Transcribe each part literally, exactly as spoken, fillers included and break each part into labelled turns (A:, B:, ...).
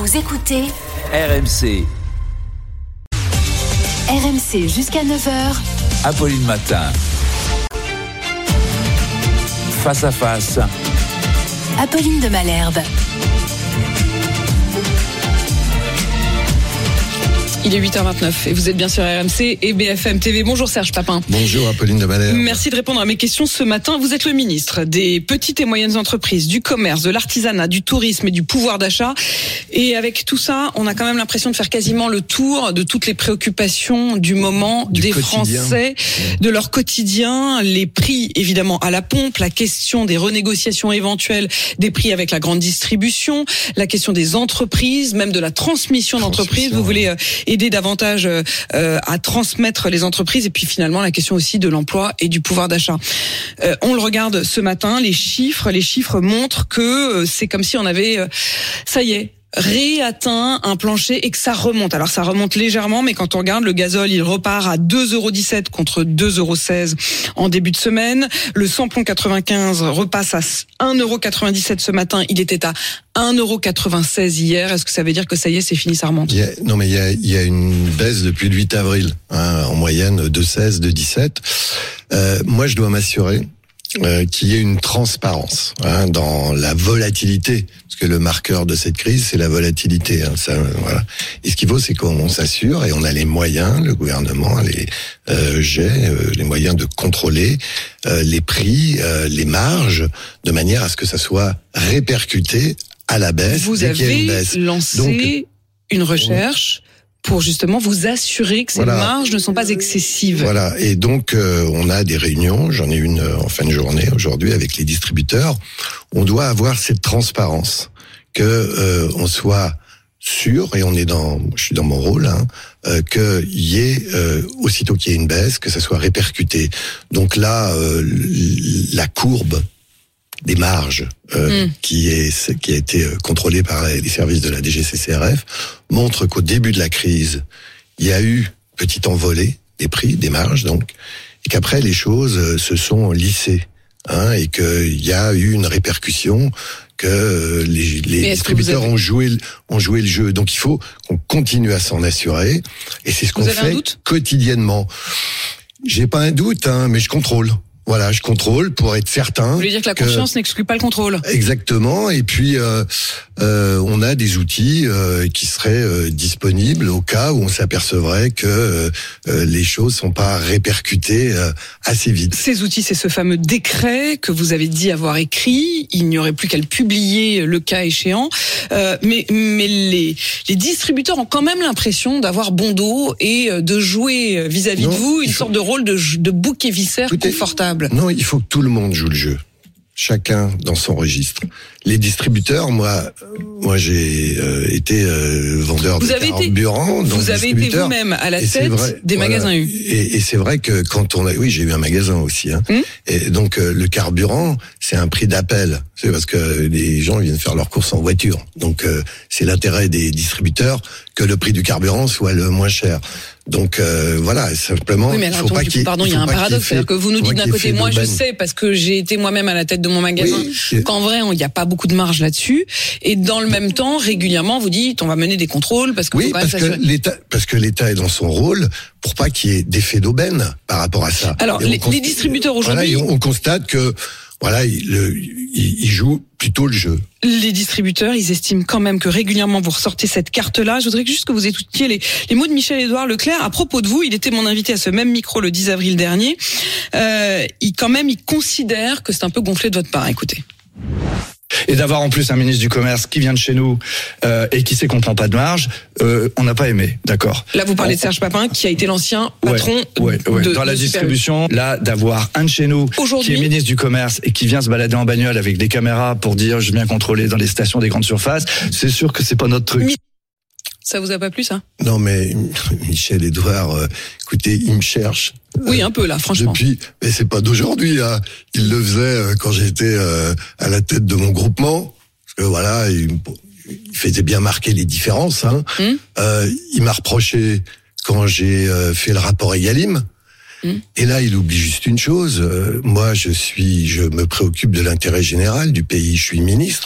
A: Vous écoutez
B: R M C.
A: R M C jusqu'à neuf heures.
B: Apolline Matin. Face à face.
A: Apolline de Malherbe.
C: Il est huit heures vingt-neuf et vous êtes bien sur R M C et B F M T V. Bonjour Serge Papin.
D: Bonjour Apolline de Malherbe.
C: Merci de répondre à mes questions ce matin. Vous êtes le ministre des petites et moyennes entreprises, du commerce, de l'artisanat, du tourisme et du pouvoir d'achat. Et avec tout ça, on a quand même l'impression de faire quasiment le tour de toutes les préoccupations du moment du des quotidien. Français, de leur quotidien, les prix évidemment à la pompe, la question des renégociations éventuelles des prix avec la grande distribution, la question des entreprises, même de la transmission d'entreprises. Vous voulez euh, aider davantage euh, à transmettre les entreprises et puis finalement la question aussi de l'emploi et du pouvoir d'achat. Euh, on le regarde ce matin, les chiffres, les chiffres montrent que euh, c'est comme si on avait, euh, ça y est, réatteint un plancher et que ça remonte. Alors ça remonte légèrement, mais quand on regarde, le gazole, il repart à deux euros dix-sept contre deux euros seize en début de semaine. Le samplon quatre-vingt-quinze repasse à un euro quatre-vingt-dix-sept ce matin. Il était à un euro quatre-vingt-seize hier. Est-ce que ça veut dire que ça y est, c'est fini, ça remonte?
D: Il y a, non, mais il y a, il y a une baisse depuis le huit avril, hein, en moyenne de seize, de dix-sept. Euh, moi, je dois m'assurer Euh, qu'il y ait une transparence hein, dans la volatilité, parce que le marqueur de cette crise, c'est la volatilité. Hein, ça, voilà. Et ce qu'il faut, c'est qu'on s'assure, et on a les moyens, le gouvernement a les euh, j'ai euh, les moyens de contrôler euh, les prix, euh, les marges, de manière à ce que ça soit répercuté à la baisse.
C: Vous
D: dès qu'il y a une
C: avez
D: baisse.
C: lancé
D: Donc,
C: une recherche pour justement vous assurer que ces
D: voilà.
C: marges ne sont pas excessives.
D: Voilà, et donc euh, on a des réunions, j'en ai une euh, en fin de journée aujourd'hui avec les distributeurs. On doit avoir cette transparence, que euh, on soit sûr, et on est dans, je suis dans mon rôle, hein, euh, qu'il y ait euh, aussitôt qu'il y ait une baisse, que ça soit répercuté. Donc là, euh, la courbe des marges euh, mmh. qui est qui a été contrôlée par les services de la D G C C R F montre qu'au début de la crise, il y a eu petite envolée des prix, des marges donc, et qu'après les choses se sont lissées, hein, et qu'il y a eu une répercussion, que les, les distributeurs avez... ont joué ont joué le jeu. Donc il faut qu'on continue à s'en assurer, et c'est ce qu'on fait quotidiennement. J'ai pas un doute, hein, mais je contrôle. Voilà, je contrôle pour être certain.
C: Vous voulez dire que la confiance que... n'exclut pas le contrôle?
D: Exactement. Et puis, euh, euh, on a des outils euh, qui seraient euh, disponibles au cas où on s'apercevrait que euh, les choses sont pas répercutées euh, assez vite.
C: Ces outils, c'est ce fameux décret que vous avez dit avoir écrit. Il n'y aurait plus qu'à le publier le cas échéant. Euh, mais mais les, les distributeurs ont quand même l'impression d'avoir bon dos et de jouer vis-à-vis non, de vous une faut... sorte de rôle de, de bouc émissaire confortable.
D: Non, il faut que tout le monde joue le jeu. Chacun dans son registre. Les distributeurs, moi, moi j'ai euh, été euh, vendeur vous de carburant.
C: Vous avez été vous-même à la tête vrai, des voilà, magasins U.
D: Et, et c'est vrai que quand on a, oui, j'ai eu un magasin aussi. Hein. Hum? Et donc euh, le carburant, c'est un prix d'appel. C'est parce que les gens viennent faire leurs courses en voiture. Donc euh, c'est l'intérêt des distributeurs que le prix du carburant soit le moins cher. Donc euh, voilà, simplement.
C: Oui, mais alors, il faut attends, pas qu'il pardon, il y a un paradoxe, c'est-à-dire que vous nous dites d'un côté, moi je sais parce que j'ai été moi-même à la tête de mon magasin, oui, qu'en vrai il n'y a pas beaucoup de marge là-dessus, et dans le même temps, régulièrement, vous dites, on va mener des contrôles parce que
D: oui, parce que l'État, parce que l'État est dans son rôle pour pas qu'il y ait d'effet d'aubaine par rapport à ça.
C: Alors les,
D: const...
C: les distributeurs aujourd'hui,
D: voilà, on constate que voilà, il, le, il, il joue plutôt le jeu.
C: Les distributeurs, ils estiment quand même que régulièrement vous ressortez cette carte-là. Je voudrais juste que vous écoutiez les, les mots de Michel-Édouard Leclerc à propos de vous. Il était mon invité à ce même micro le dix avril dernier. Euh, il quand même, il considère que c'est un peu gonflé de votre part. Écoutez.
E: Et d'avoir en plus un ministre du Commerce qui vient de chez nous euh, et qui sait qu'on prend pas de marge, euh, on n'a pas aimé, d'accord.
C: Là, vous parlez on... de Serge Papin, qui a été l'ancien patron
E: ouais, ouais, ouais.
C: de
E: dans
C: de
E: la distribution. Là, d'avoir un de chez nous
C: aujourd'hui,
E: qui est ministre du Commerce et qui vient se balader en bagnole avec des caméras pour dire je viens contrôler dans les stations des grandes surfaces, c'est sûr que c'est pas notre truc.
C: Ça vous a pas plu, ça?
D: Non, mais Michel-Édouard, euh, écoutez, il me cherche.
C: Oui, un peu là, franchement.
D: Depuis, mais c'est pas d'aujourd'hui. Hein. Il le faisait euh, quand j'étais euh, à la tête de mon groupement. Parce que voilà, il, il faisait bien marquer les différences. Hein. Mmh. Euh, il m'a reproché quand j'ai euh, fait le rapport Egalim. Mmh. Et là, il oublie juste une chose. Euh, moi, je suis, je me préoccupe de l'intérêt général du pays. Je suis ministre.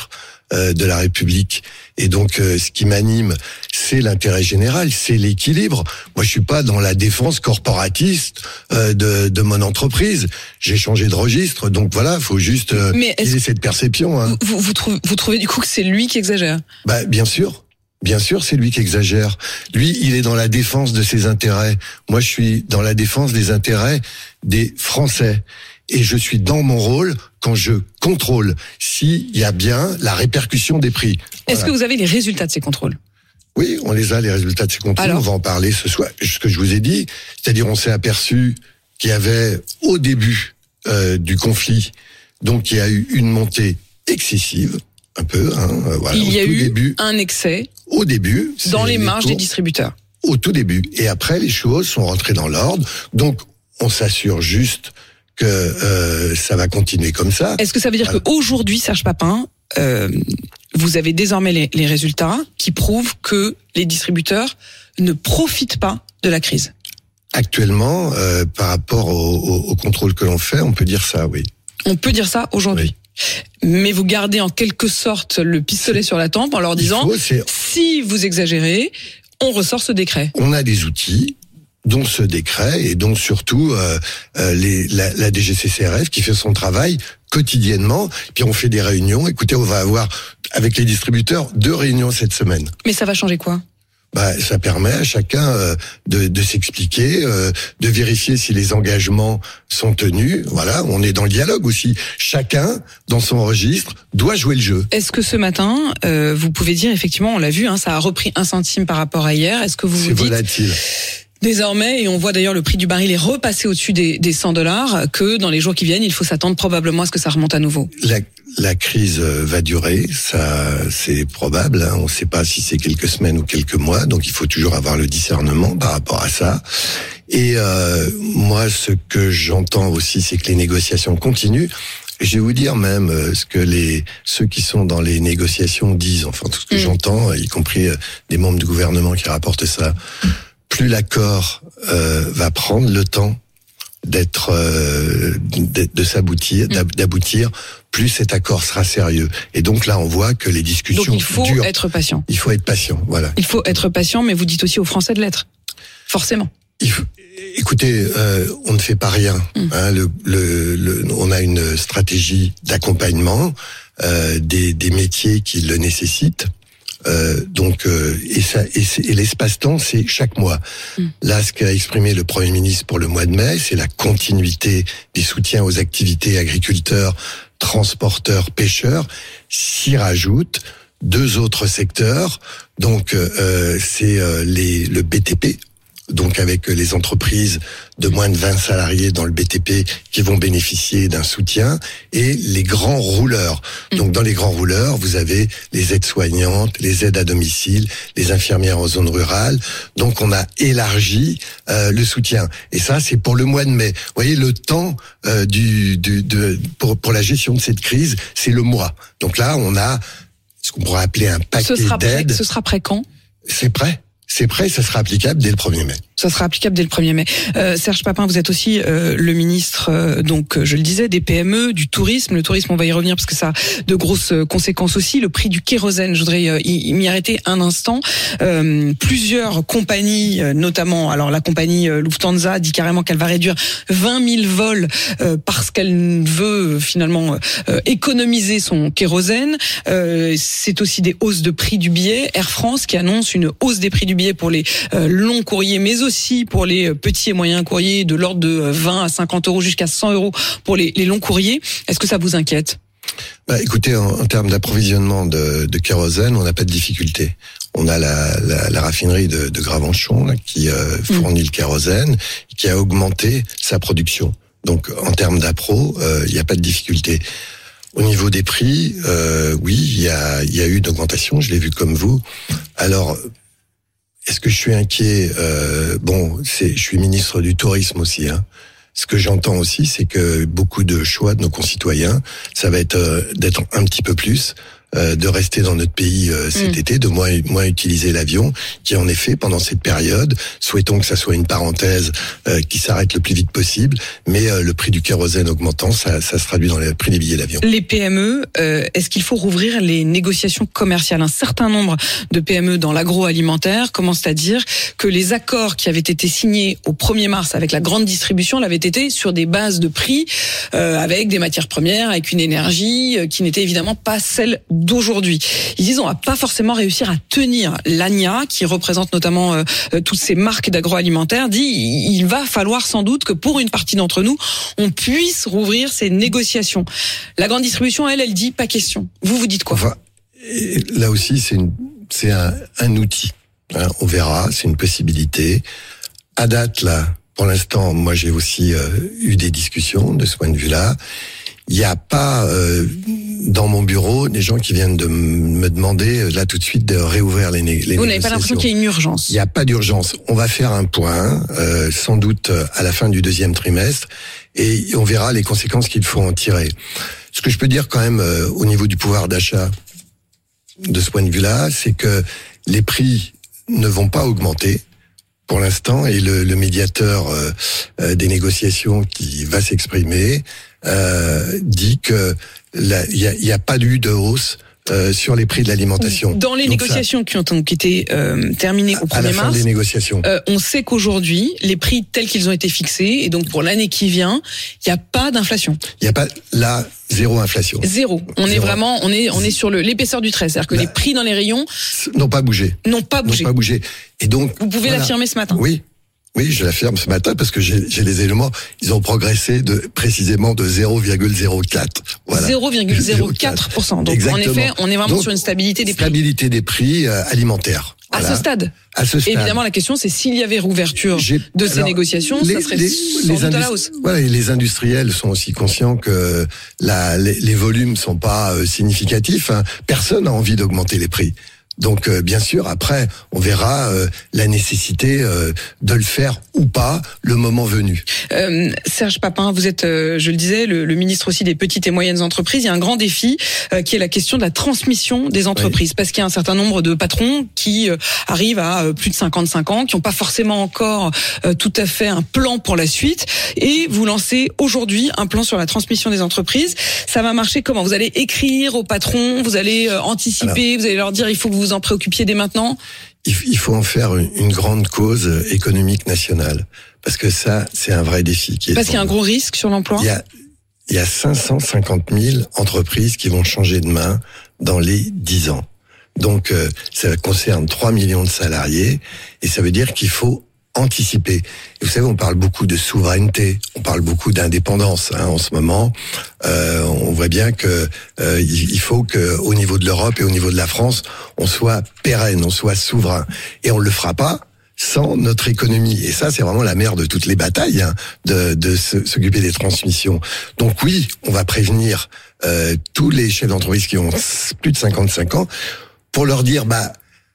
D: euh, de la République. Et donc, euh, ce qui m'anime, c'est l'intérêt général, c'est l'équilibre. Moi, je suis pas dans la défense corporatiste euh, de, de mon entreprise. J'ai changé de registre, donc voilà, faut juste euh, qu'il ait cette perception. Hein.
C: Vous, vous, trouvez, vous trouvez du coup que c'est lui qui exagère ?
D: Bah, bien sûr. Bien sûr, c'est lui qui exagère. Lui, il est dans la défense de ses intérêts. Moi, je suis dans la défense des intérêts des Français. Et je suis dans mon rôle quand je contrôle s'il y a bien la répercussion des prix.
C: Est-ce
D: Voilà.
C: que vous avez les résultats de ces contrôles ?
D: Oui, on les a, les résultats de ces contrôles.
C: Alors,
D: on va en parler ce soir. Ce que je vous ai dit, c'est-à-dire on s'est aperçu qu'il y avait au début euh, du conflit, donc il y a eu une montée excessive, un peu. Hein, voilà,
C: il y a
D: au tout
C: eu
D: début,
C: un excès
D: au début,
C: dans les, les marges
D: cours,
C: des distributeurs.
D: Au tout début. Et après, les choses sont rentrées dans l'ordre. Donc, on s'assure juste que euh, ça va continuer comme ça.
C: Est-ce que ça veut dire voilà. qu'aujourd'hui, Serge Papin, euh, vous avez désormais les, les résultats qui prouvent que les distributeurs ne profitent pas de la crise ?
D: Actuellement, euh, par rapport au, au, au contrôle que l'on fait, on peut dire ça, oui.
C: On peut dire ça aujourd'hui. Oui. Mais vous gardez en quelque sorte le pistolet sur la tempe en leur disant faut, si vous exagérez, on ressort ce décret.
D: On a des outils, dont ce décret et dont surtout euh, euh, les, la, la D G C C R F qui fait son travail quotidiennement. Puis on fait des réunions. Écoutez, on va avoir avec les distributeurs deux réunions cette semaine.
C: Mais ça va changer quoi ?
D: Bah, ça permet à chacun euh, de, de s'expliquer, euh, de vérifier si les engagements sont tenus. Voilà, on est dans le dialogue aussi. Chacun, dans son registre, doit jouer le jeu.
C: Est-ce que ce matin, euh, vous pouvez dire, effectivement, on l'a vu, hein, ça a repris un centime par rapport à hier. Est-ce que vous
D: C'est
C: vous dites
D: volatile.
C: Désormais, et on voit d'ailleurs le prix du baril est repassé au-dessus des, des cent dollars, que dans les jours qui viennent, il faut s'attendre probablement à ce que ça remonte à nouveau.
D: La, la crise va durer, ça c'est probable. Hein. On ne sait pas si c'est quelques semaines ou quelques mois, donc il faut toujours avoir le discernement par rapport à ça. Et euh, moi, ce que j'entends aussi, c'est que les négociations continuent. Et je vais vous dire même euh, ce que les ceux qui sont dans les négociations disent. Enfin, tout ce que mmh. j'entends, y compris euh, des membres du gouvernement qui rapportent ça. Plus l'accord euh, va prendre le temps d'être, euh, de, de s'aboutir, d'aboutir, plus cet accord sera sérieux. Et donc là, on voit que les discussions durent.
C: Donc il faut
D: durent.
C: être patient.
D: Il faut être patient, voilà.
C: Il faut être patient, mais vous dites aussi aux Français de l'être, forcément.
D: Il faut, écoutez, euh, on ne fait pas rien. Mmh. Hein, le, le, le, on a une stratégie d'accompagnement euh, des, des métiers qui le nécessitent. Euh, donc euh, et ça et, et l'espace-temps c'est chaque mois. Mmh. Là, ce qu'a exprimé le Premier ministre pour le mois de mai, c'est la continuité des soutiens aux activités agriculteurs, transporteurs, pêcheurs. S'y rajoutent deux autres secteurs. Donc euh, c'est euh, les le B T P. Donc avec les entreprises de moins de vingt salariés dans le B T P qui vont bénéficier d'un soutien et les grands rouleurs. Donc dans les grands rouleurs, vous avez les aides-soignantes, les aides à domicile, les infirmières en zone rurale. Donc on a élargi euh, le soutien. Et ça, c'est pour le mois de mai. Vous voyez, le temps euh, du, du de pour pour la gestion de cette crise, c'est le mois. Donc là, on a ce qu'on pourrait appeler un paquet d'aides.
C: Ce sera prêt quand ?
D: C'est prêt. C'est prêt, ça sera applicable dès le premier mai.
C: Ça sera applicable dès le premier mai. Euh, Serge Papin, vous êtes aussi euh, le ministre, euh, donc je le disais, des P M E, du tourisme. Le tourisme, on va y revenir parce que ça a de grosses conséquences aussi. Le prix du kérosène, je voudrais euh, y, m'y arrêter un instant. Euh, plusieurs compagnies, euh, notamment, alors la compagnie euh, Lufthansa dit carrément qu'elle va réduire vingt mille vols euh, parce qu'elle veut euh, finalement euh, économiser son kérosène. Euh, c'est aussi des hausses de prix du billet. Air France qui annonce une hausse des prix du billet pour les euh, longs courriers, mais aussi pour les petits et moyens courriers de l'ordre de vingt à cinquante euros jusqu'à cent euros pour les, les longs courriers. Est-ce que ça vous inquiète ?
D: Bah, écoutez, en, en termes d'approvisionnement de, de kérosène, on n'a pas de difficulté. On a la, la, la raffinerie de, de Gravenchon là, qui euh, fournit mmh. le kérosène, qui a augmenté sa production. Donc en termes d'appro, il euh, n'y a pas de difficulté. Au niveau des prix, euh, oui, il y a, y a eu une augmentation, je l'ai vu comme vous. Alors, est-ce que je suis inquiet ? euh, Bon, c'est, je suis ministre du tourisme aussi. Hein. Ce que j'entends aussi, c'est que beaucoup de choix de nos concitoyens, ça va être euh, d'être un petit peu plus euh, de rester dans notre pays euh, cet mmh. été, de moins, moins utiliser l'avion, qui en effet, pendant cette période, souhaitons que ça soit une parenthèse euh, qui s'arrête le plus vite possible, mais euh, le prix du kérosène augmentant, ça, ça se traduit dans le prix des billets d'avion.
C: Les P M E, euh, est-ce qu'il faut rouvrir les négociations commerciales? Un certain nombre de P M E dans l'agroalimentaire commencent à dire que les accords qui avaient été signés au premier mars avec la grande distribution l'avaient été sur des bases de prix euh, avec des matières premières, avec une énergie euh, qui n'était évidemment pas celle d'aujourd'hui. Ils disent on va pas forcément réussir à tenir. L'A N I A, qui représente notamment euh, euh, toutes ces marques d'agroalimentaire, dit il va falloir sans doute que pour une partie d'entre nous, on puisse rouvrir ces négociations. La grande distribution, elle, elle dit pas question. Vous, vous dites quoi?
D: Enfin, là aussi, c'est, une, c'est un, un outil. Hein, on verra, c'est une possibilité. À date, là, pour l'instant, moi j'ai aussi euh, eu des discussions de ce point de vue-là. Il n'y a pas euh, dans mon bureau des gens qui viennent de me demander là tout de suite de réouvrir les, né- les négociations.
C: Vous n'avez pas l'impression qu'il y a une urgence?
D: Il n'y a pas d'urgence. On va faire un point, euh, sans doute à la fin du deuxième trimestre, et on verra les conséquences qu'il faut en tirer. Ce que je peux dire quand même euh, au niveau du pouvoir d'achat, de ce point de vue-là, c'est que les prix ne vont pas augmenter pour l'instant, et le, le médiateur euh, euh, des négociations qui va s'exprimer euh, dit que il y a, y a pas eu de hausse euh, sur les prix de l'alimentation.
C: Dans les donc négociations ça, qui ont donc été euh, terminées au premier mars, à la fin
D: des négociations,
C: euh, on sait qu'aujourd'hui les prix tels qu'ils ont été fixés, et donc pour l'année qui vient, il n'y a pas d'inflation.
D: Il n'y a pas là. Zéro inflation.
C: Zéro. On Zéro. est vraiment, on est, on est sur le, l'épaisseur du trait. C'est-à-dire que là, les prix dans les rayons
D: n'ont pas bougé.
C: N'ont pas bougé.
D: N'ont pas bougé. Et donc.
C: Vous pouvez voilà. l'affirmer ce matin.
D: Oui. Oui, je l'affirme ce matin parce que j'ai, j'ai les éléments. Ils ont progressé de, précisément de zéro virgule zéro quatre. Voilà.
C: zéro virgule zéro quatre pour cent. Donc,
D: exactement.
C: En effet, on est vraiment
D: donc,
C: sur une stabilité des prix.
D: Stabilité des prix euh, alimentaires.
C: À
D: voilà.
C: ce stade.
D: À ce stade.
C: Évidemment, la question, c'est s'il y avait rouverture J'ai... de ces Alors, négociations, les, ça serait les, sans les doute industri... à la hausse.
D: Voilà, et les industriels sont aussi conscients que la, les, les volumes sont pas euh, significatifs. Hein. Personne n'a envie d'augmenter les prix. Donc euh, bien sûr, après, on verra euh, la nécessité euh, de le faire ou pas, le moment venu.
C: Euh, Serge Papin, vous êtes, euh, je le disais, le, le ministre aussi des petites et moyennes entreprises. Il y a un grand défi euh, qui est la question de la transmission des entreprises. Oui. Parce qu'il y a un certain nombre de patrons qui euh, arrivent à euh, plus de cinquante-cinq ans, qui n'ont pas forcément encore euh, tout à fait un plan pour la suite. Et vous lancez aujourd'hui un plan sur la transmission des entreprises. Ça va marcher comment? Vous allez écrire aux patrons, vous allez euh, anticiper, Alors, vous allez leur dire il faut que vous vous en préoccupiez dès maintenant?
D: Il faut en faire une grande cause économique nationale. Parce que ça, c'est un vrai défi. Qui est
C: parce qu'il y a un gros risque sur l'emploi?
D: Il y a, il y a cinq cent cinquante mille entreprises qui vont changer de main dans les dix ans. Donc, euh, ça concerne trois millions de salariés. Et ça veut dire qu'il faut anticiper. Et vous savez, on parle beaucoup de souveraineté, on parle beaucoup d'indépendance hein, en ce moment. Euh, on voit bien que euh, il faut que, au niveau de l'Europe et au niveau de la France, on soit pérenne, on soit souverain. Et on le fera pas sans notre économie. Et ça, c'est vraiment la mère de toutes les batailles, hein, de, de s'occuper des transmissions. Donc oui, on va prévenir euh, tous les chefs d'entreprise qui ont plus de cinquante-cinq ans pour leur dire, bah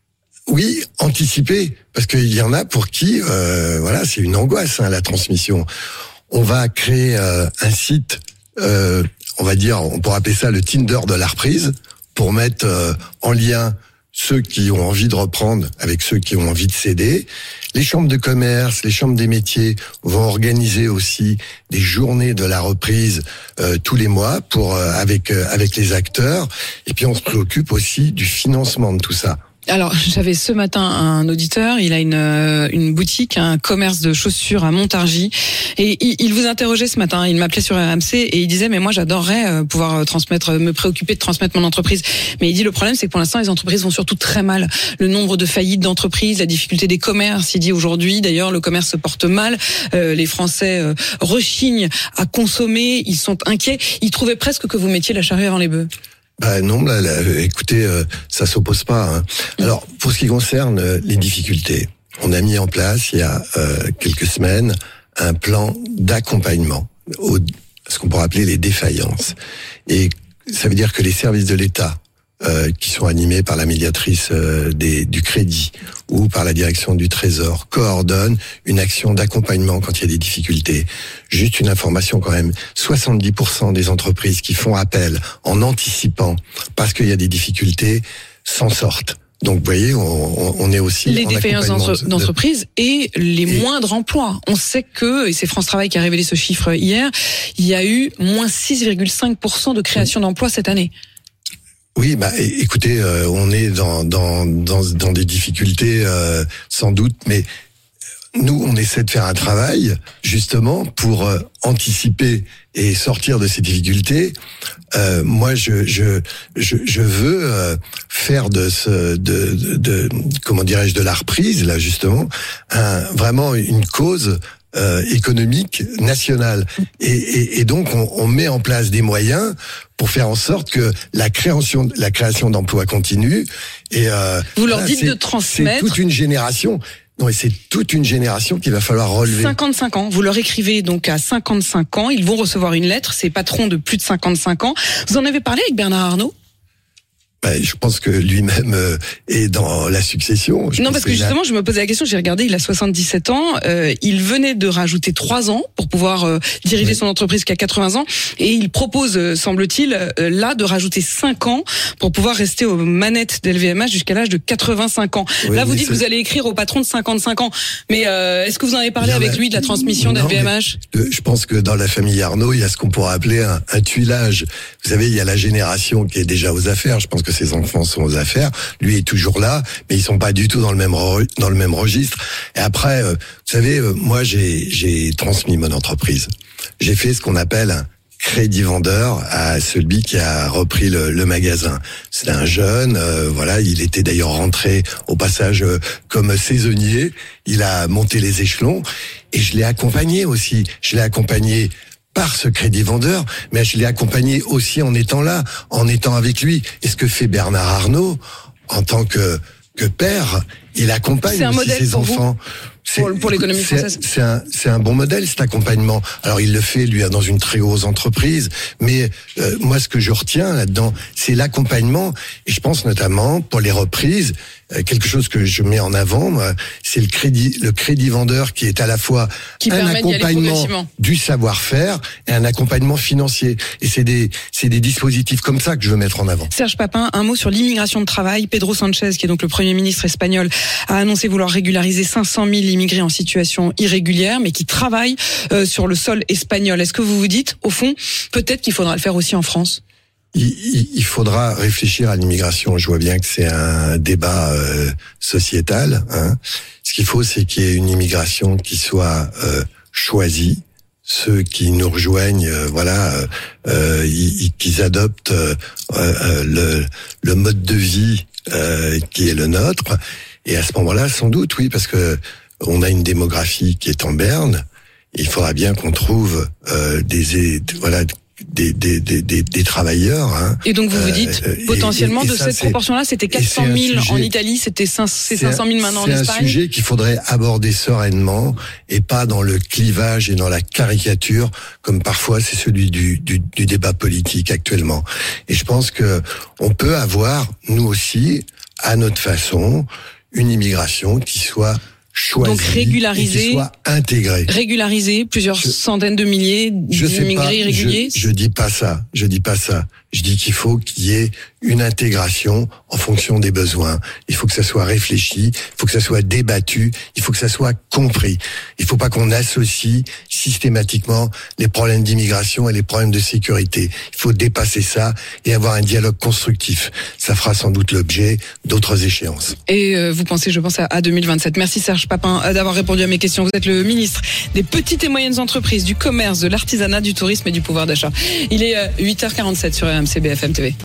D: oui, anticiper, parce qu'il y en a pour qui, euh, voilà, c'est une angoisse, hein, la transmission. On va créer euh, un site, euh, on va dire, on pourrait appeler ça le Tinder de la reprise, pour mettre euh, en lien ceux qui ont envie de reprendre avec ceux qui ont envie de céder. Les chambres de commerce, les chambres des métiers vont organiser aussi des journées de la reprise euh, tous les mois pour euh, avec euh, avec les acteurs. Et puis on se préoccupe aussi du financement de tout ça.
C: Alors, j'avais ce matin un auditeur, il a une une boutique, un commerce de chaussures à Montargis, et il, il vous interrogeait ce matin, il m'appelait sur R M C et il disait mais moi j'adorerais pouvoir transmettre, me préoccuper de transmettre mon entreprise, mais il dit le problème c'est que pour l'instant les entreprises vont surtout très mal, le nombre de faillites d'entreprises, la difficulté des commerces, il dit aujourd'hui d'ailleurs le commerce se porte mal, euh, les Français euh, rechignent à consommer, ils sont inquiets, il trouvait presque que vous mettiez la charrue avant les bœufs.
D: Bah non, là, là, écoutez, euh, ça s'oppose pas. Hein. Alors, pour ce qui concerne euh, les difficultés, on a mis en place il y a euh, quelques semaines un plan d'accompagnement, au, ce qu'on pourrait appeler les défaillances. Et ça veut dire que les services de l'État euh, qui sont animés par la médiatrice euh, des, du crédit ou par la direction du Trésor, coordonnent une action d'accompagnement quand il y a des difficultés. Juste une information quand même, soixante-dix pour cent des entreprises qui font appel en anticipant parce qu'il y a des difficultés s'en sortent. Donc, vous voyez, on, on est aussi
C: les
D: en
C: défaillances
D: accompagnement
C: d'entreprises et les
D: et
C: moindres emplois. On sait que, et c'est France Travail qui a révélé ce chiffre hier, il y a eu moins six virgule cinq pour cent de création d'emplois cette année.
D: Oui, bah écoutez, euh, on est dans dans dans, dans des difficultés euh, sans doute, mais nous, on essaie de faire un travail justement pour euh, anticiper et sortir de ces difficultés. Euh, moi, je je je, je veux euh, faire de ce de, de, de comment dirais-je de la reprise là justement un, vraiment une cause euh, économique nationale et, et, et donc on, on met en place des moyens pour faire en sorte que la création la création d'emplois continue et euh,
C: vous leur
D: voilà,
C: dites de transmettre.
D: C'est toute une génération. Non, et c'est toute une génération qu'il va falloir relever.
C: cinquante-cinq ans. Vous leur écrivez donc à cinquante-cinq ans. Ils vont recevoir une lettre. Ces patrons de plus de cinquante-cinq ans. Vous en avez parlé avec Bernard Arnault?
D: Ben, je pense que lui-même euh, est dans la succession. Je
C: non, parce que, que justement, là... je me posais la question, j'ai regardé, il a soixante-dix-sept ans, euh, il venait de rajouter trois ans pour pouvoir euh, diriger oui. son entreprise qui a quatre-vingts ans, et il propose, euh, semble-t-il, euh, là, de rajouter cinq ans pour pouvoir rester aux manettes d'L V M H jusqu'à l'âge de quatre-vingt-cinq ans. Oui, là, vous dites que vous allez écrire au patron de cinquante-cinq ans, mais euh, est-ce que vous en avez parlé non, avec lui de la transmission d'L V M H?
D: Je pense que dans la famille Arnault, il y a ce qu'on pourrait appeler un, un tuilage. Vous savez, il y a la génération qui est déjà aux affaires, je pense que ses enfants sont aux affaires, lui est toujours là, mais ils sont pas du tout dans le même re, dans le même registre. Et après, euh, vous savez, euh, moi j'ai j'ai transmis mon entreprise. J'ai fait ce qu'on appelle un crédit vendeur à celui qui a repris le, le magasin. C'est un jeune, euh, voilà, il était d'ailleurs rentré au passage euh, comme saisonnier. Il a monté les échelons et je l'ai accompagné aussi. Je l'ai accompagné par ce crédit vendeur, mais je l'ai accompagné aussi en étant là, en étant avec lui. Et ce que fait Bernard Arnault, en tant que, que père, il accompagne aussi ses enfants.
C: Pour, pour l'économie française.
D: C'est un, c'est un bon modèle, cet accompagnement. Alors, il le fait, lui, dans une très grosse entreprise. Mais euh, moi, ce que je retiens là-dedans, c'est l'accompagnement. Et je pense notamment, pour les reprises, euh, quelque chose que je mets en avant, moi, c'est le crédit, le crédit vendeur qui est à la fois
C: qui
D: un accompagnement du savoir-faire et un accompagnement financier. Et c'est des, c'est des dispositifs comme ça que je veux mettre en avant.
C: Serge Papin, un mot sur l'immigration de travail. Pedro Sanchez, qui est donc le Premier ministre espagnol, a annoncé vouloir régulariser cinq cent mille immigrés en situation irrégulière, mais qui travaillent euh, sur le sol espagnol. Est-ce que vous vous dites, au fond, peut-être qu'il faudra le faire aussi en France?
D: Il, il, il faudra réfléchir à l'immigration. Je vois bien que c'est un débat euh, sociétal. Hein. Ce qu'il faut, c'est qu'il y ait une immigration qui soit euh, choisie. Ceux qui nous rejoignent, euh, voilà, euh, euh, ils, qu'ils adoptent euh, euh, le, le mode de vie euh, qui est le nôtre. Et à ce moment-là, sans doute, oui, parce que on a une démographie qui est en berne. Il faudra bien qu'on trouve euh, des, voilà, des, des, des, des, des travailleurs. Hein.
C: Et donc vous vous dites, euh, potentiellement, et, et de ça, cette proportion-là, c'était quatre cent mille en Italie, c'était cinq cent mille maintenant en Espagne.
D: C'est un sujet qu'il faudrait aborder sereinement et pas dans le clivage et dans la caricature, comme parfois c'est celui du, du, du débat politique actuellement. Et je pense que on peut avoir, nous aussi, à notre façon, une immigration qui soit choisie,
C: donc régulariser,
D: et qui soit intégrée.
C: Régulariser plusieurs je, centaines de milliers d'immigrés irréguliers.
D: Je, je dis pas ça. Je dis pas ça. Je dis qu'il faut qu'il y ait une intégration en fonction des besoins. Il faut que ça soit réfléchi, il faut que ça soit débattu, il faut que ça soit compris. Il faut pas qu'on associe systématiquement les problèmes d'immigration et les problèmes de sécurité. Il faut dépasser ça et avoir un dialogue constructif. Ça fera sans doute l'objet d'autres échéances.
C: Et euh, vous pensez, je pense, à deux mille vingt-sept. Merci Serge Papin d'avoir répondu à mes questions. Vous êtes le ministre des petites et moyennes entreprises, du commerce, de l'artisanat, du tourisme et du pouvoir d'achat. Il est euh, huit heures quarante-sept sur R M C B F M T V.